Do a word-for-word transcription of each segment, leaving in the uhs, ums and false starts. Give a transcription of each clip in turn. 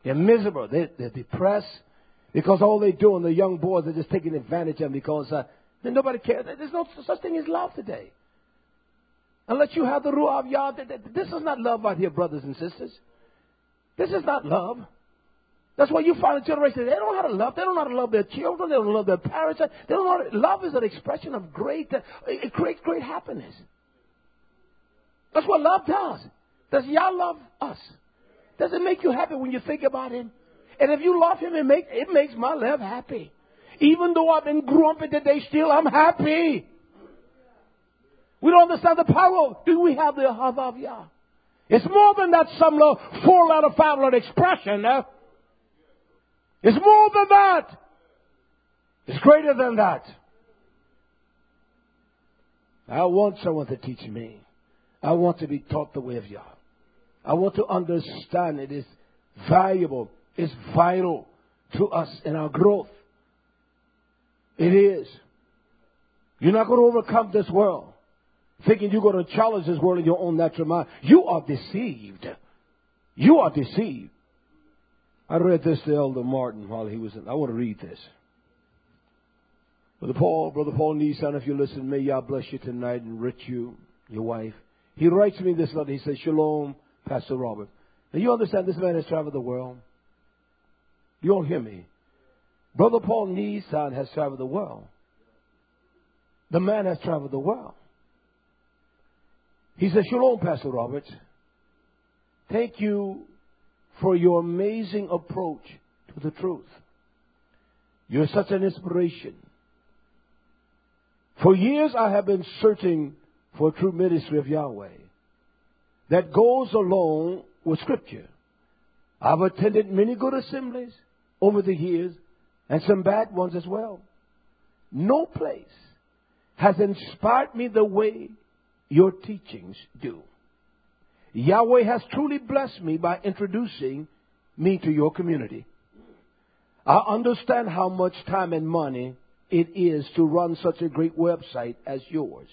They're miserable. They, they're depressed because all they're doing, the young boys, are just taking advantage of them because uh, nobody cares. There's no such thing as love today. Unless you have the Ruach of Yah. This is not love out here, brothers and sisters. This is not love. That's why you find a generation, they don't know how to love. They don't know how to love their children. They don't love their parents. They don't know how to, love is an expression of great, uh, it creates great happiness. That's what love does. Does Yah love us? Does it make you happy when you think about Him? And if you love Him, it, make, it makes my life happy. Even though I've been grumpy today, still I'm happy. We don't understand the power. Do we have the Ahava of Yah? It's more than that some little four-letter, five-letter expression. Eh? It's more than that. It's greater than that. I want someone to teach me. I want to be taught the way of Yah. I want to understand it is valuable. It's vital to us in our growth. It is. You're not going to overcome this world thinking you're going to challenge this world in your own natural mind. You are deceived. You are deceived. I read this to Elder Martin while he was in. I want to read this. Brother Paul, Brother Paul Nissan, if you listen, may Yah bless you tonight and enrich you, your wife. He writes me this letter. He says, Shalom, Pastor Robert. Now you understand this man has traveled the world. You don't hear me. Brother Paul Nissan has traveled the world. The man has traveled the world. He says, Shalom, Pastor Robert. Thank you for your amazing approach to the truth. You're such an inspiration. For years I have been searching for a true ministry of Yahweh that goes along with Scripture. I've attended many good assemblies over the years and some bad ones as well. No place has inspired me the way your teachings do. Yahweh has truly blessed me by introducing me to your community. I understand how much time and money it is to run such a great website as yours.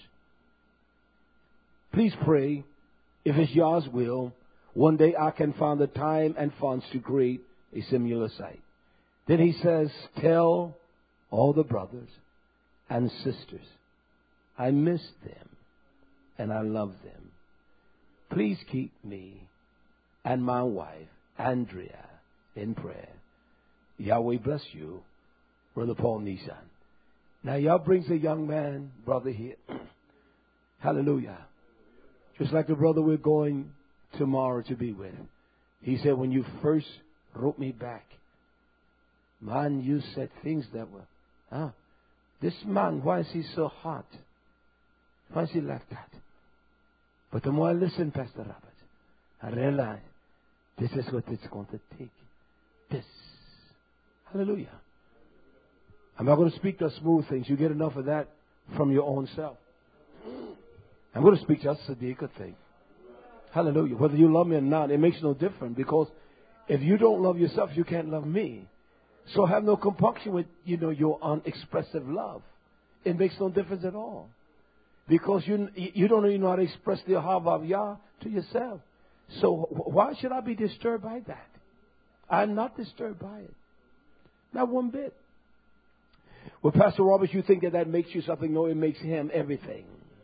Please pray, if it's Yah's will, one day I can find the time and funds to create a similar site. Then he says, tell all the brothers and sisters, I miss them and I love them. Please keep me and my wife, Andrea, in prayer. Yahweh bless you, Brother Paul Nissan. Now, Yah brings a young man, brother, here. Hallelujah. Just like the brother we're going tomorrow to be with. He said, when you first wrote me back, man, you said things that were, huh? This man, why is he so hot? Why is he like that? But the more I listen, Pastor Robert, I realize this is what it's going to take. This. Hallelujah. I'm not going to speak the smooth things. You get enough of that from your own self. I'm going to speak just the Sadiqa thing. Hallelujah. Whether you love me or not, it makes no difference. Because if you don't love yourself, you can't love me. So have no compunction with, you know, your unexpressive love. It makes no difference at all. Because you you don't even know how to express the Ahava of Yah to yourself. So why should I be disturbed by that? I'm not disturbed by it. Not one bit. Well, Pastor Roberts, you think that that makes you something? No, it makes him everything.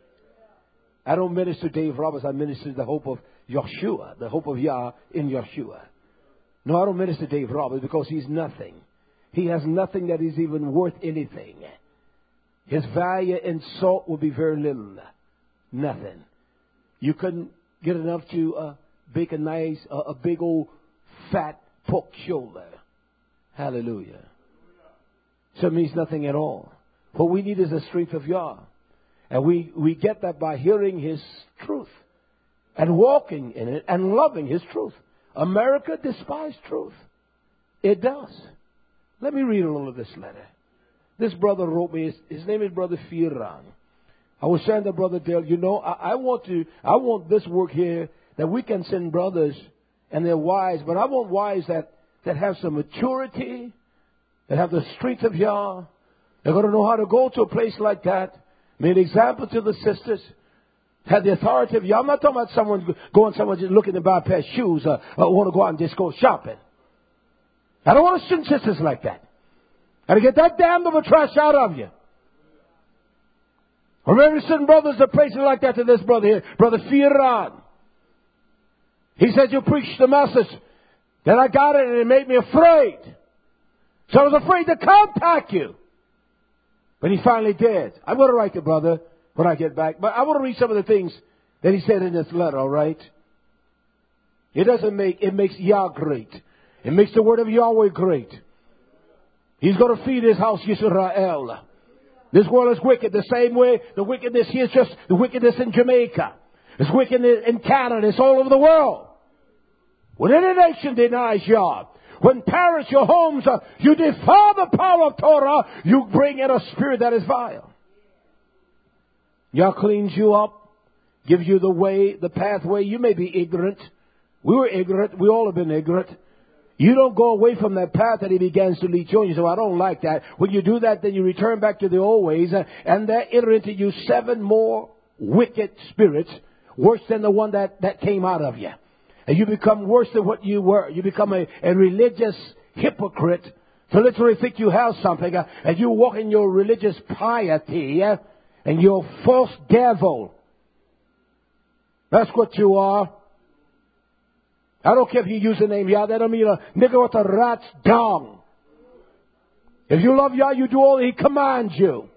I don't minister Dave Roberts. I minister the hope of Yeshua, the hope of Yah in Yeshua. No, I don't minister Dave Roberts because he's nothing. He has nothing that is even worth anything. His value in salt will be very little. Nothing. You couldn't get enough to uh, bake a nice, uh, a big old fat pork shoulder. Hallelujah. So it means nothing at all. What we need is the strength of Yah. And we, we get that by hearing His truth and walking in it and loving His truth. America despises truth. It does. Let me read a little of this letter. This brother wrote me. His, his name is Brother Firan. I was saying to Brother Dale, you know, I, I want to, I want this work here that we can send brothers and their wives, but I want wives that, that have some maturity, that have the strength of Yah. They're going to know how to go to a place like that. Be an example to the sisters. Have the authority of Yah. I'm not talking about someone going somewhere just looking to buy a pair of shoes or, or want to go out and just go shopping. I don't want to send sisters like that. Got to get that damned of a trash out of you. Or maybe certain brothers are places like that to this brother here, Brother Firan. He said, you preached the message. Then I got it and it made me afraid. So I was afraid to contact you. But he finally did. I'm going to write the brother when I get back. But I want to read some of the things that he said in this letter, all right? It doesn't make, it makes Yah great. It makes the word of Yahweh great. He's going to feed his house, Yisrael. This world is wicked the same way the wickedness here is just the wickedness in Jamaica. It's wickedness in Canada. It's all over the world. When any nation denies Yah, when parents, your homes, uh, you defy the power of Torah, you bring in a spirit that is vile. Yah cleans you up, gives you the way, the pathway. You may be ignorant. We were ignorant. We all have been ignorant. You don't go away from that path that he begins to lead you on. You say, well, I don't like that. When you do that, then you return back to the old ways, uh, and there enter into you seven more wicked spirits, worse than the one that, that came out of you. And you become worse than what you were. You become a, a religious hypocrite to literally think you have something, uh, and you walk in your religious piety, uh, and you're a false devil. That's what you are. I don't care if you use the name Yah. That don't mean a nigger with a rat's dung. If you love Yah, you do all He commands you.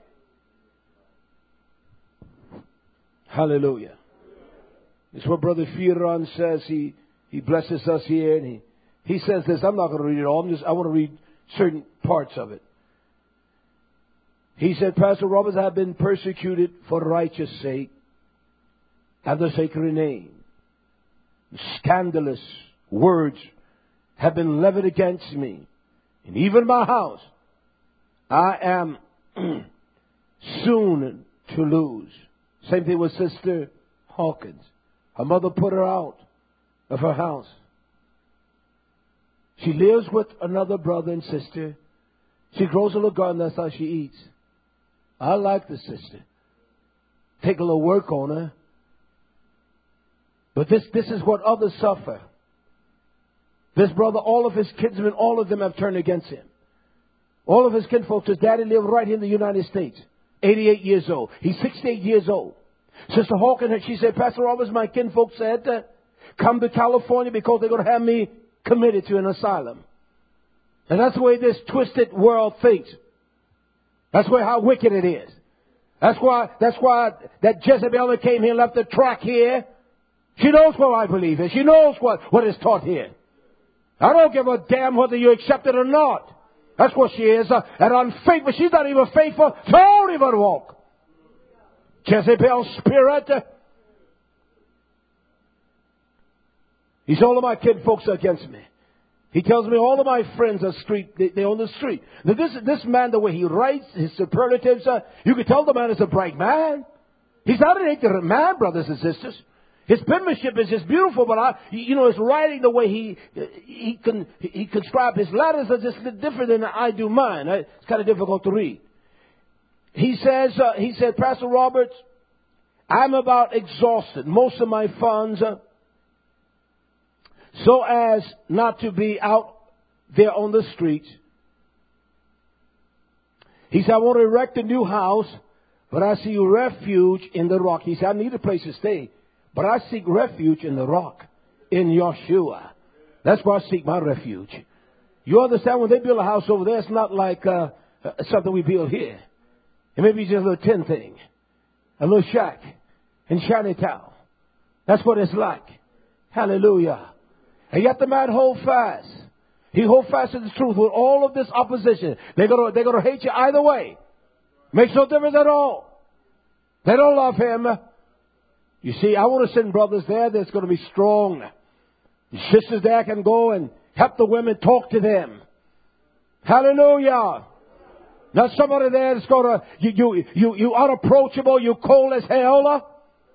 Hallelujah. It's what Brother Firan says. He he blesses us here, and he he says this. I'm not going to read it all. I'm just I want to read certain parts of it. He said, Pastor Roberts, I have been persecuted for righteous sake and the sacred name. Scandalous words have been levied against me, and even my house I am soon to lose. Same thing with Sister Hawkins. Her mother put her out of her house. She lives with another brother and sister. She grows a little garden. That's how she eats. I like the sister. Take a little work on her. But this, this is what others suffer. This brother, all of his kinsmen, all of them have turned against him. All of his kinfolks, his daddy lived right here in the United States. eighty-eight years old. He's sixty-eight years old. Sister Hawkins, she said, Pastor Roberts, my kinfolk said, uh, come to California because they're going to have me committed to an asylum. And that's the way this twisted world thinks. That's why how wicked it is. That's why, that's why that Jezebel that came here and left the track here. She knows what I believe in. She knows what, what is taught here. I don't give a damn whether you accept it or not. That's what she is. Uh, an unfaithful. She's not even faithful. So don't even walk. Jezebel's spirit. Uh, he said, all of my kinfolks are against me. He tells me all of my friends are street, they, they're on the street. Now this, this man, the way he writes, his superlatives, uh, you can tell the man is a bright man. He's not an ignorant man, brothers and sisters. His penmanship is just beautiful, but I, you know, his writing, the way he he can he conscribe his letters are just different than I do mine. It's kind of difficult to read. He says, uh, he said, Pastor Roberts, I'm about exhausted. Most of my funds, uh, so as not to be out there on the streets. He said, I want to erect a new house, but I see refuge in the rock. He said, I need a place to stay. But I seek refuge in the rock, in Yeshua. That's where I seek my refuge. You understand, when they build a house over there, it's not like uh, something we build here. It may be just a little tin thing, a little shack in Chinatown. That's what it's like. Hallelujah. And yet the man hold fast. He hold fast to the truth with all of this opposition. They're gonna, they're gonna hate you either way. Makes no difference at all. They don't love him. You see, I want to send brothers there that's going to be strong. Sisters there can go and help the women, talk to them. Hallelujah. Not somebody there that's going to, you, you, you, you unapproachable, you cold as hell.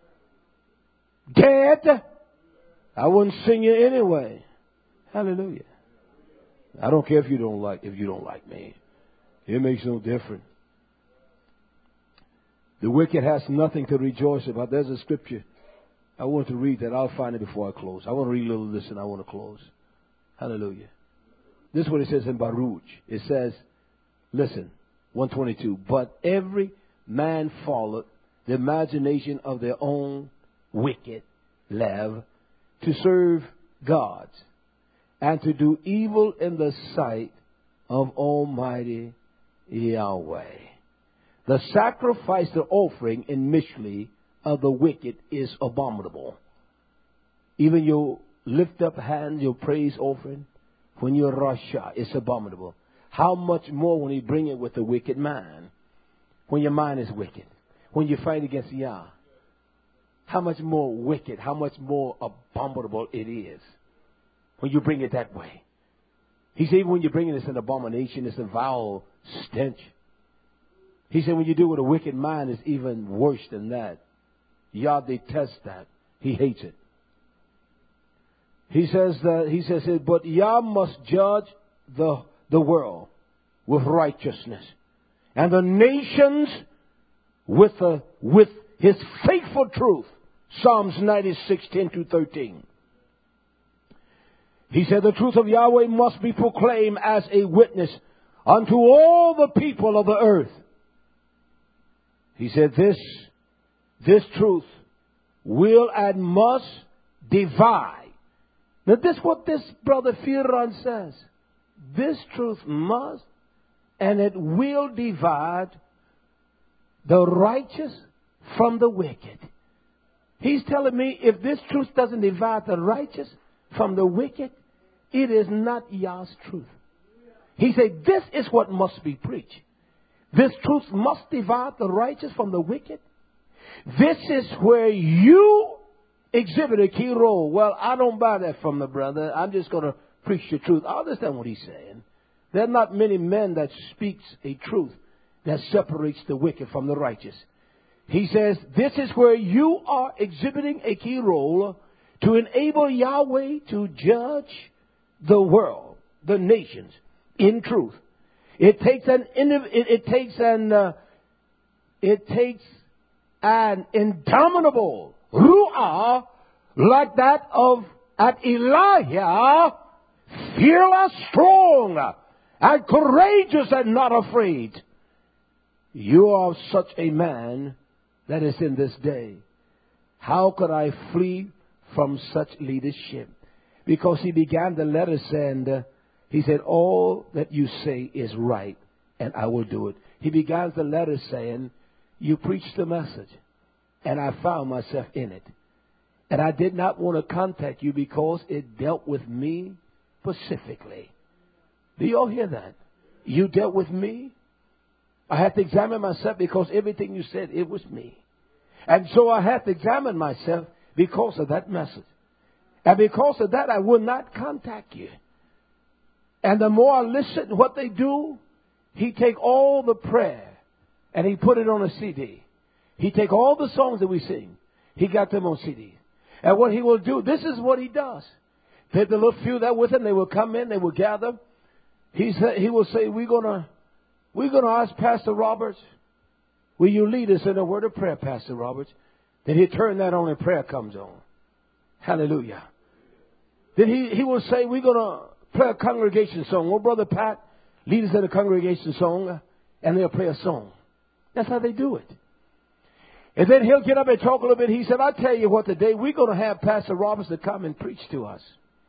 Dead. I wouldn't sing you anyway. Hallelujah. I don't care if you don't like, if you don't like me. It makes no difference. The wicked has nothing to rejoice about. There's a scripture. I want to read that. I'll find it before I close. I want to read a little of this and I want to close. Hallelujah. This is what it says in Baruch. It says, listen, one twenty-two. But every man followed the imagination of their own wicked love to serve gods and to do evil in the sight of Almighty Yahweh. The sacrifice, the offering in Mishli of the wicked is abominable. Even your lift up hand, your praise offering, when you're Rasha, it's abominable. How much more when you bring it with a wicked mind? When your mind is wicked. When you fight against Yah. How much more wicked, how much more abominable it is when you bring it that way. He said even when you bring it, it's an abomination, it's a vile stench. He said when you do it with a wicked mind, it's even worse than that. Yah detests that. He hates it. He says that, he says, but Yah must judge the, the world with righteousness and the nations with, a, with his faithful truth. Psalms ninety-six, ten to thirteen. He said the truth of Yahweh must be proclaimed as a witness unto all the people of the earth. He said this, this truth will and must divide. Now this is what this brother Firan says. This truth must and it will divide the righteous from the wicked. He's telling me if this truth doesn't divide the righteous from the wicked, it is not Yah's truth. He said this is what must be preached. This truth must divide the righteous from the wicked. This is where you exhibit a key role. Well, I don't buy that from the brother. I'm just going to preach the truth. I understand what he's saying. There are not many men that speaks a truth that separates the wicked from the righteous. He says, this is where you are exhibiting a key role to enable Yahweh to judge the world, the nations, in truth. It takes an, it, it takes an, uh, it takes an indomitable ruah like that of at Elijah, fearless, strong, and courageous and not afraid. You are such a man that is in this day. How could I flee from such leadership? Because he began the letter saying, uh, he said, all that you say is right, and I will do it. He began the letter saying, you preached the message, and I found myself in it. And I did not want to contact you because it dealt with me specifically. Do you all hear that? You dealt with me. I had to examine myself because everything you said, it was me. And so I had to examine myself because of that message. And because of that, I will not contact you. And the more I listen to what they do, he take all the prayer and he put it on a C D. He take all the songs that we sing. He got them on C D. And what he will do, this is what he does. Take the little few that with him, they will come in, they will gather. He said, he will say, we're going to We're going to ask Pastor Roberts, will you lead us in a word of prayer, Pastor Roberts? Then he'll turn that on and prayer comes on. Hallelujah. Then he, he will say, we're going to play a congregation song. Oh, Brother Pat, lead us in a congregation song, and they'll play a song. That's how they do it. And then he'll get up and talk a little bit. He said, I tell you what, today we're going to have Pastor Roberts to come and preach to us.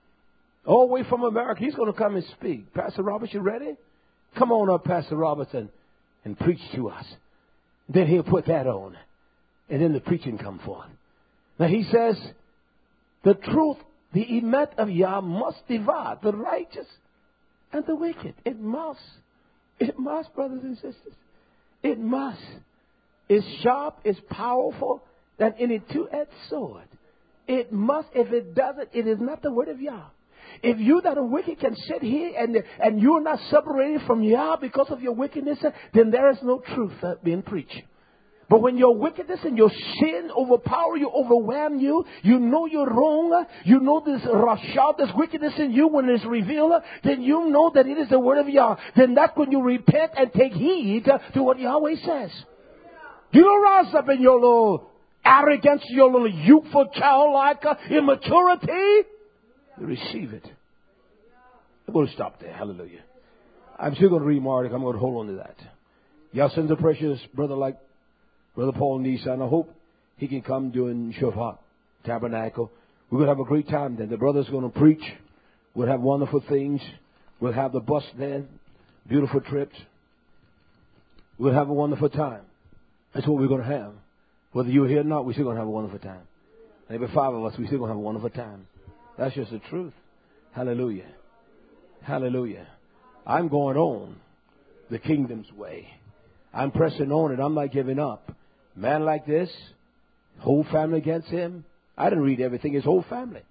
All the way from America, he's going to come and speak. Pastor Roberts, you ready? Come on up, Pastor Robertson, and preach to us. Then he'll put that on. And then the preaching come forth. Now he says, the truth, the emet of Yah must divide the righteous and the wicked. It must. It must, brothers and sisters. It must. It's sharp, it's powerful than any two-edged sword. It must. If it doesn't, it is not the word of Yah. If you that are wicked can sit here and, and you are not separated from Yah because of your wickedness, then there is no truth being preached. But when your wickedness and your sin overpower you, overwhelm you, you know you're wrong, you know this rasha, this wickedness in you when it's revealed, then you know that it is the word of Yah. Then that's when you repent and take heed to what Yahweh says. You don't rise up in your little arrogance, your little youthful childlike immaturity. You receive it. I'm going to stop there. Hallelujah. I'm still going to read Mark. I'm going to hold on to that. Y'all send the precious brother like Brother Paul Nisa, and I hope he can come during Shabbat Tabernacle. We're going to have a great time then. The brother's going to preach. We'll have wonderful things. We'll have the bus then. Beautiful trips. We'll have a wonderful time. That's what we're going to have. Whether you're here or not, we're still going to have a wonderful time. Maybe five of us, we're still going to have a wonderful time. That's just the truth. Hallelujah. Hallelujah. I'm going on the kingdom's way. I'm pressing on it. I'm not giving up. Man like this, whole family against him. I didn't read everything. His whole family.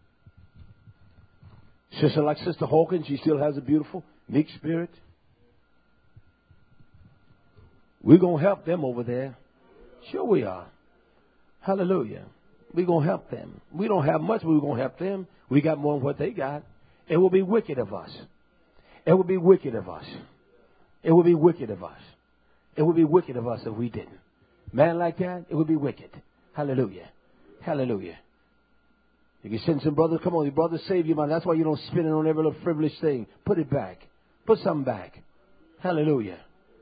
Sister like Sister Hawkins, she still has a beautiful, meek spirit. We're going to help them over there. Sure we are. Hallelujah. We're going to help them. We don't have much, but we're going to help them. We got more than what they got. It will be wicked of us. It would be wicked of us. It would be wicked of us. It would be wicked of us if we didn't. Man like that, it would be wicked. Hallelujah. Hallelujah. You can send some brothers. Come on, your brothers save you, man. That's why you don't spin it on every little frivolous thing. Put it back. Put something back. Hallelujah.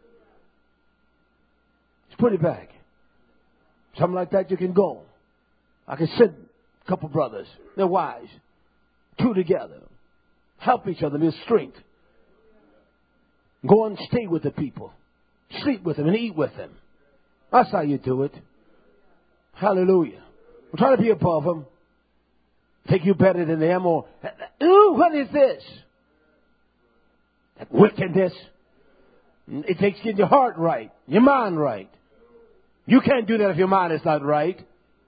Just put it back. Something like that, you can go. I can send a couple brothers, their wives, two together. Help each other, there's strength. Go and stay with the people. Sleep with them and eat with them. That's how you do it. Hallelujah. I'm trying to be above them. Think you better than them or, ooh, what is this? That wickedness. It takes getting your heart right, your mind right. You can't do that if your mind is not right.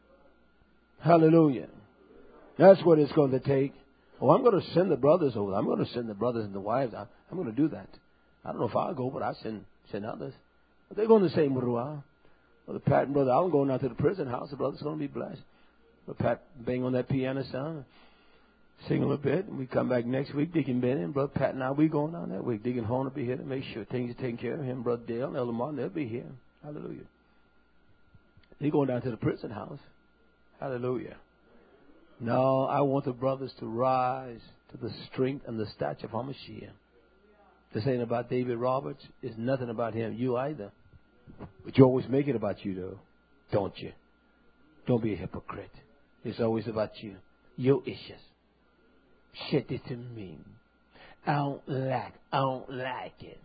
Hallelujah. That's what it's going to take. Oh, I'm going to send the brothers over. I'm going to send the brothers and the wives. I'm going to do that. I don't know if I'll go, but I'll send, send others. But they're going the same Ruah. Brother Pat and Brother Allen going out to the prison house. The brother's going to be blessed. Brother Pat bang on that piano sound, sing a little bit, and we come back next week. Deacon Benny and Brother Pat and I, we going down that week. Deacon Horn will be here to make sure things are taken care of. Him, Brother Dale, and Elder Martin, they'll be here. Hallelujah. They're going down to the prison house. Hallelujah. No, I want the brothers to rise to the strength and the stature of Hamashiach. This ain't about David Roberts. It's nothing about him. You either. But you always make it about you, though. Don't you? Don't be a hypocrite. It's always about you. Your issues. Shit it to me. I don't like I don't like it.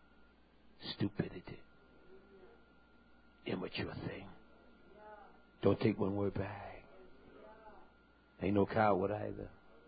Stupidity. Immature thing. Don't take one word back. Ain't no coward either.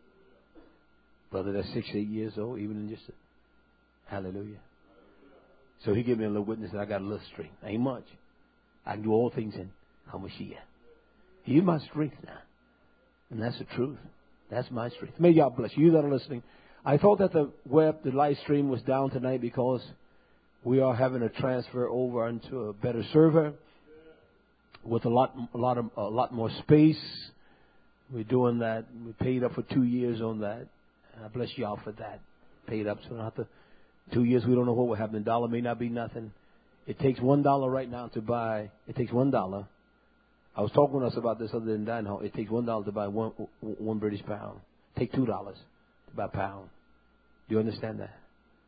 Brother that's six, eight years old, even in just a hallelujah. So he gave me a little witness that I got a little strength. Ain't much. I can do all things in Hamashiach. He's my strength now. And that's the truth. That's my strength. May God bless you. You that are listening. I thought that the web, the live stream was down tonight because we are having a transfer over into a better server with a lot, a lot of, a lot more space. We're doing that. We paid up for two years on that. I bless y'all for that. Paid up, so not the two years. We don't know what will happen. The dollar may not be nothing. It takes one dollar right now to buy. It takes one dollar. I was talking to us about this other than dining hall. It takes one dollar to buy one one British pound. Take two dollars to buy a pound. Do you understand that?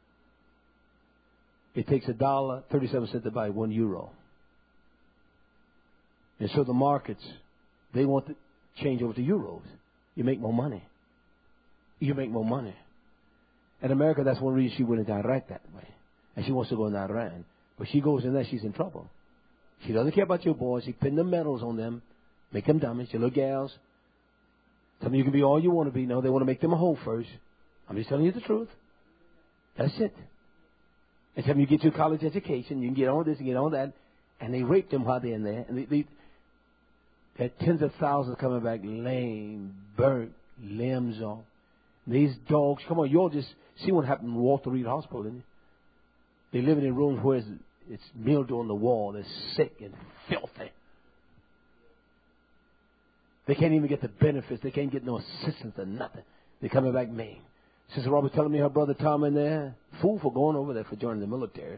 It takes a dollar thirty-seven cents to buy one euro. And so the markets, they want to change over to euros. You make more money. You make more money. In America, that's one reason she went into Iraq that way. And she wants to go in Iran. But she goes in there, she's in trouble. She doesn't care about your boys. She pin the medals on them. Make them dummies. Your little gals. Tell them you can be all you want to be. No, they want to make them a hoe first. I'm just telling you the truth. That's it. And tell them you get your college education. You can get all this and get all that. And they rape them while they're in there. And they, they had tens of thousands coming back lame, burnt, limbs off. These dogs, come on, you all just see what happened in Walter Reed Hospital, didn't you? They live in rooms where it's, it's mildew on the wall. They're sick and filthy. They can't even get the benefits. They can't get no assistance or nothing. They're coming back mean. Sister Robert telling me her brother Tom in there, fool for going over there for joining the military.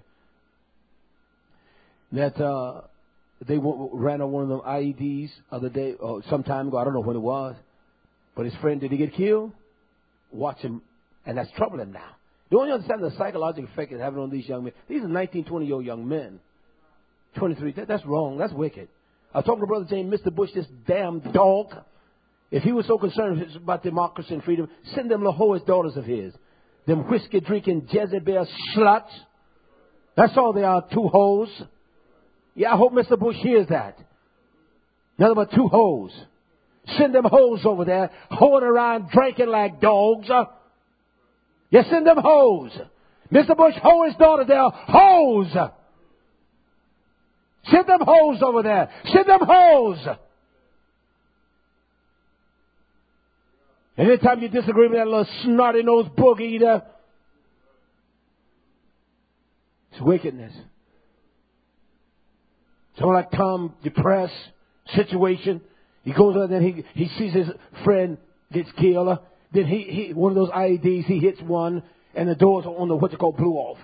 That uh, they w- ran on one of them I E Ds other day, or some time ago. I don't know when it was. But his friend, did he get killed? Watch him And that's troubling now. Don't you understand the psychological effect it's having on these young men? These are nineteen, twenty-year-old young men. twenty-three. That, that's wrong. That's wicked. I was talking to Brother James, Mister Bush, this damn dog. If he was so concerned about democracy and freedom, send them Lahoa's daughters of his. Them whiskey-drinking Jezebel sluts. That's all they are, two hoes. Yeah, I hope Mister Bush hears that. Nothing but two hoes. Send them hoes over there, hoeing around, drinking like dogs. Yeah, send them hoes. Mister Bush, hoe his daughter there, hoes. Send them hoes over there. Send them hoes. Anytime you disagree with that little snotty-nosed book eater, it's wickedness. Someone like Tom, depressed situation. He goes out there and he, he sees his friend gets killed. Then he, he, one of those I E Ds, he hits one and the doors on the, what you call, blew off.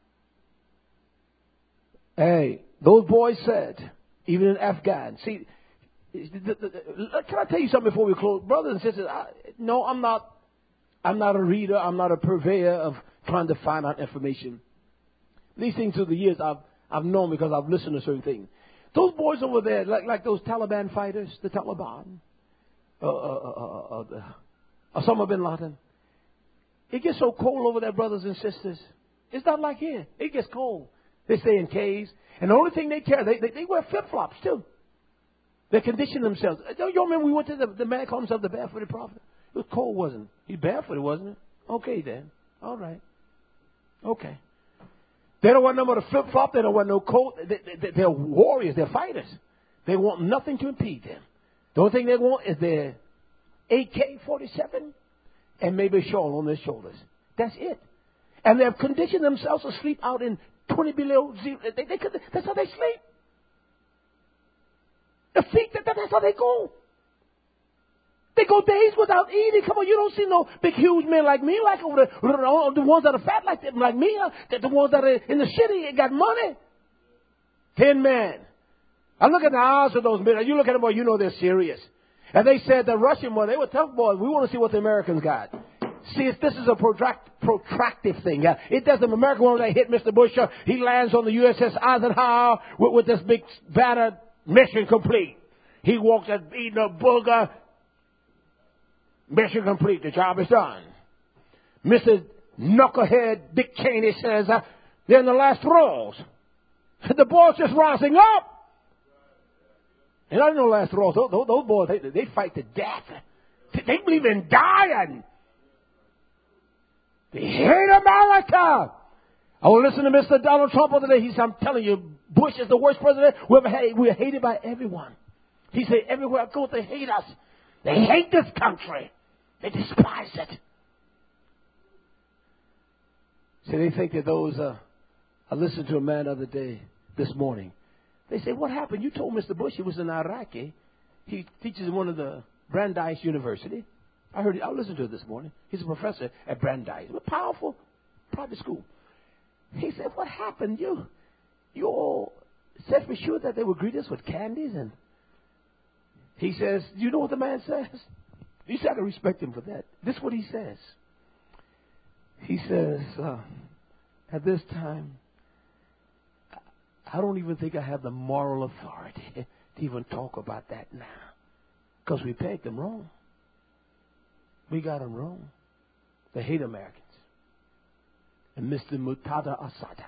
Hey, those boys said, even in Afghan, see, the, the, the, can I tell you something before we close? Brothers and sisters, I, no, I'm not, I'm not a reader. I'm not a purveyor of trying to find out information. These things through the years I've, I've known because I've listened to certain things. Those boys over there, like, like those Taliban fighters, the Taliban, uh, uh, uh, uh, uh, Osama bin Laden. It gets so cold over there, brothers and sisters. It's not like here. It gets cold. They stay in caves. And the only thing they care, they, they, they wear flip-flops too. They condition themselves. Don't you remember we went to the, the man called himself the barefooted prophet? It was cold, wasn't it? He barefooted, wasn't it? Okay, then. All right. Okay. They don't want no more to flip-flop. They don't want no coat. They, they, they're warriors. They're fighters. They want nothing to impede them. The only thing they want is their A K forty-seven and maybe a shawl on their shoulders. That's it. And they've conditioned themselves to sleep out in twenty below zero. They, they, that's how they sleep. The feet, that, that's how they go. They go days without eating. Come on, you don't see no big, huge men like me, like over the, the ones that are fat like them, like me, the, the ones that are in the city and got money. Ten men. I look at the eyes of those men. You look at them, boy, you know they're serious. And they said the Russian boy, they were tough boys. We want to see what the Americans got. See, it's, this is a protract, protractive thing. Yeah? It doesn't. America, when they hit Mister Bush, uh, he lands on the U S S Eisenhower with, with this big banner, mission complete. He walks at eating a booger. Mission complete. The job is done. Mister Knucklehead Dick Cheney says uh, they're in the last throes. The boys just rising up. And I don't know the last throes. Those, those, those boys, they, they fight to death. They believe in dying. They hate America. I will listen to Mister Donald Trump the other day. He said, I'm telling you, Bush is the worst president we ever had. We're hated by everyone. He said, everywhere I go, they hate us. They hate this country. They despise it. See, they think that those, uh, I listened to a man the other day, this morning. They say, what happened? You told Mister Bush he was an Iraqi. He teaches in one of the Brandeis University. I heard it. I listened to it this morning. He's a professor at Brandeis. A powerful private school. He said, what happened? You, you all said for sure that they would greet us with candies. And he says, do you know what the man says? You got to respect him for that. This is what he says. He says, uh, at this time, I don't even think I have the moral authority to even talk about that now. Because we pegged them wrong. We got them wrong. They hate Americans. And Mister Muqtada Assad,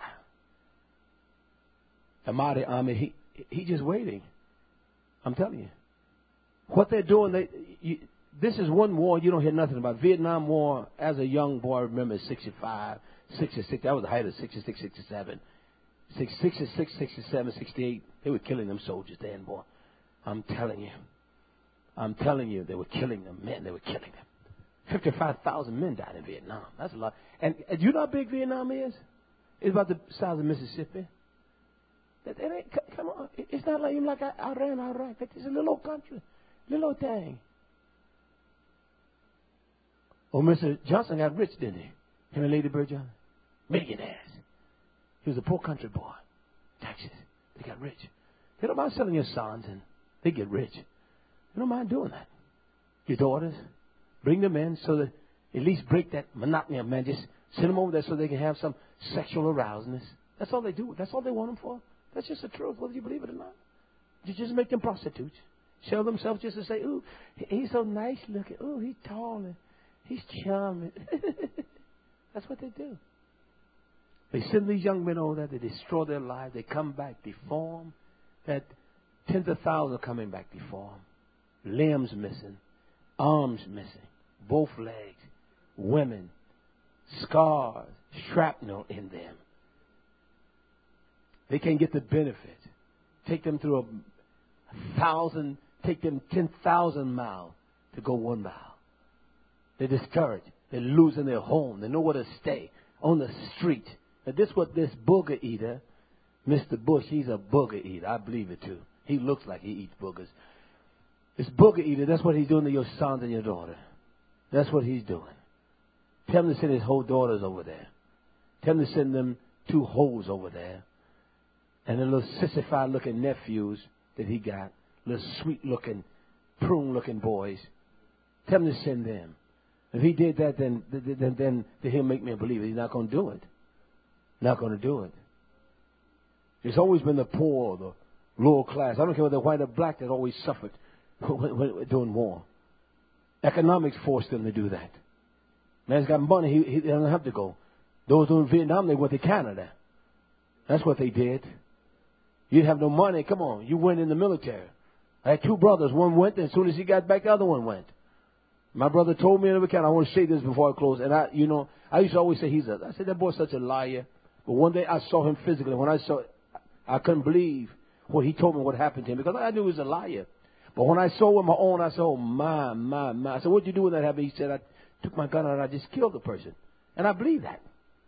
Ahmadi Ahmed, he, he just waiting. I'm telling you. What they're doing, they, you, this is one war you don't hear nothing about. Vietnam War, as a young boy, I remember sixty-five, sixty-six. That was the height of sixty-six, sixty-seven. sixty-six, sixty-seven, sixty-eight. They were killing them soldiers then, boy. I'm telling you. I'm telling you, they were killing them men. They were killing them. fifty-five thousand men died in Vietnam. That's a lot. And, and you know how big Vietnam is? It's about the size of Mississippi. That, that ain't, come on. It's not like even like Iran, Iraq. It's a little old country. Little old thing. Oh, Mister Johnson got rich, didn't he? Him and Lady Bird Johnson. Millionaires. He was a poor country boy. Texas. They got rich. They don't mind selling your sons and they get rich. They don't mind doing that. Your daughters. Bring them in so that At least break that monotony of man. Just send them over there so they can have some sexual arouseness. That's all they do. That's all they want them for. That's just the truth, whether you believe it or not. You just make them prostitutes. Show themselves just to say, ooh, he's so nice looking. Ooh, he's tall and he's charming. That's what they do. They send these young men over there. They destroy their lives. They come back deformed. That tens of thousands are coming back deformed. Limbs missing. Arms missing. Both legs. Women. Scars. Shrapnel in them. They can't get the benefit. Take them through a thousand, take them ten thousand miles to go one mile. They're discouraged. They're losing their home. They know where to stay. On the street. Now, this is what this booger eater, Mister Bush, he's a booger eater. I believe it too. He looks like he eats boogers. This booger eater, that's what he's doing to your sons and your daughter. That's what he's doing. Tell him to send his whole daughters over there. Tell him to send them two hoes over there. And the little sissified looking nephews that he got. Little sweet looking, prune looking boys. Tell him to send them. If he did that, then, then, then, then he'll make me a believer. He's not going to do it. Not going to do it. There's always been the poor, the lower class. I don't care whether they're white or black, that always suffered during war. Economics forced them to do that. Man's got money, he, he doesn't have to go. Those who were in Vietnam, they went to Canada. That's what they did. You didn't have no money. Come on, you went in the military. I had two brothers. One went, and as soon as he got back, the other one went. My brother told me in the account, I want to say this before I close. And I, you know, I used to always say he's a, I said, that boy's such a liar. But one day I saw him physically. When I saw it, I couldn't believe what he told me what happened to him because I knew he was a liar. But when I saw with my own, I said, oh, my, my, my. I said, what'd you do when that happened? He said, I took my gun out and I just killed the person. And I believe that.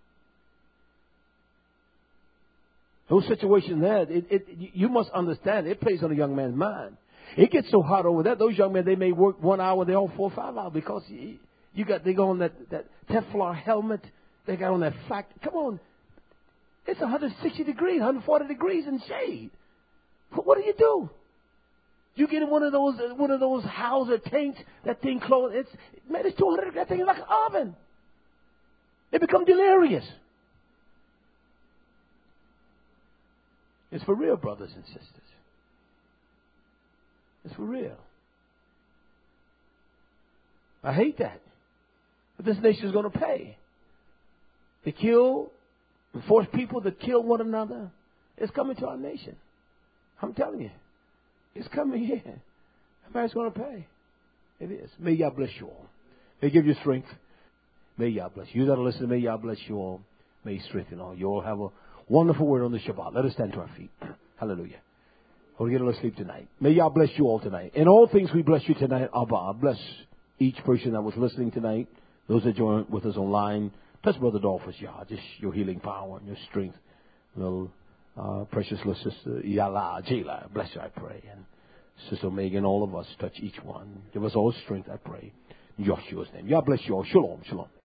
Those situations there, it, it, you must understand, it plays on a young man's mind. It gets so hot over there. Those young men, they may work one hour, they're all four or five hours because you, you got, they go on that, that Teflon helmet. They got on that flak. Come on. It's one hundred sixty degrees, one hundred forty degrees in shade. What do you do? You get in one of those, one of those Hauser tanks, that thing closed. It's, man, it's two hundred, that thing is like an oven. They become delirious. It's for real, brothers and sisters. It's for real. I hate that. But this nation is going to pay. They kill and force people to kill one another. It's coming to our nation. I'm telling you. It's coming here. Everybody's going to pay. It is. May Yah bless you all. May He give you strength. May Yah bless you. You that are listening, may Yah bless you all. May He strengthen all. You all have a wonderful word on the Shabbat. Let us stand to our feet. Hallelujah. We'll get a little sleep tonight. May Yah bless you all tonight. In all things we bless you tonight, Abba. Bless each person that was listening tonight. Those that joined with us online. Bless Brother Dolphus, Yah. Just your healing power and your strength. Little uh, precious little sister Yala, Jayla. Bless her, I pray. And Sister Megan, all of us, touch each one. Give us all strength, I pray. In Yahshua's name. Yah bless you all. Shalom, shalom.